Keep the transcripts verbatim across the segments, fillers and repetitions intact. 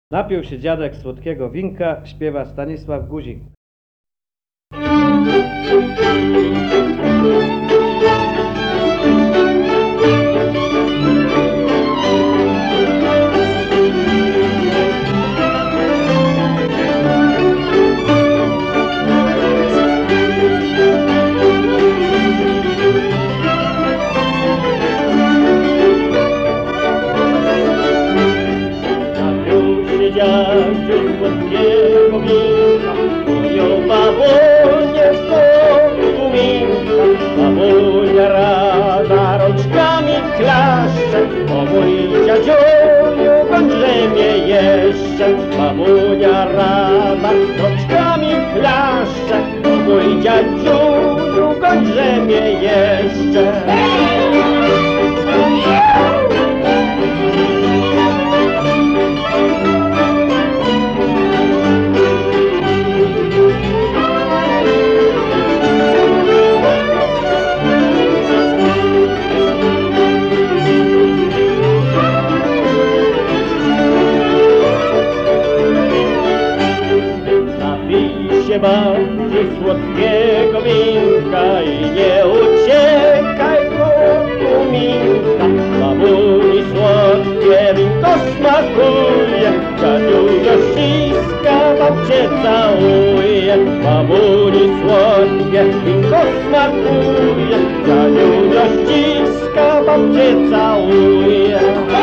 Napił się dziadek słodkiego winka, śpiewa Stanisław Guzik. Dziadziu słodkiego winka, moją babunię poguminka. Babunia rada rączkami klaszcze, o mój dziadziuniu bądźże mnie jeszcze. Babunia rada rączkami klaszcze, o mój dziadziuniu bądźże mnie jeszcze. Się bardziej słodkiego winka i nie uciekaj, kuminka. Babuni słodkie winko smakuje, dziadziusia ściska, babcie całuje. Babuni słodkie winko smakuje, dziadziusia ściska, babcie całuje.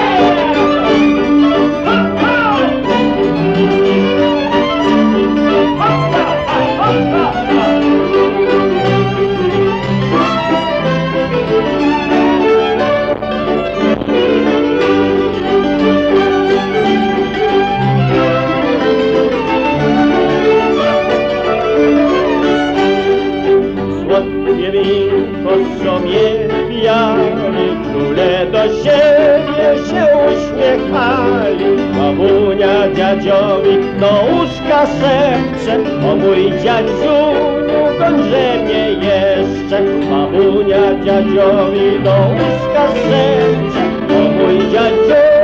Słodkie winko, co mnie pijali, czule do siebie się uśmiechali. Babunia dziadziowi do łóżka szepcze, o mój dziadziuniu bądźże mnie jeszcze. Babunia dziadziowi do łóżka szepcze, o mój dziadziuniu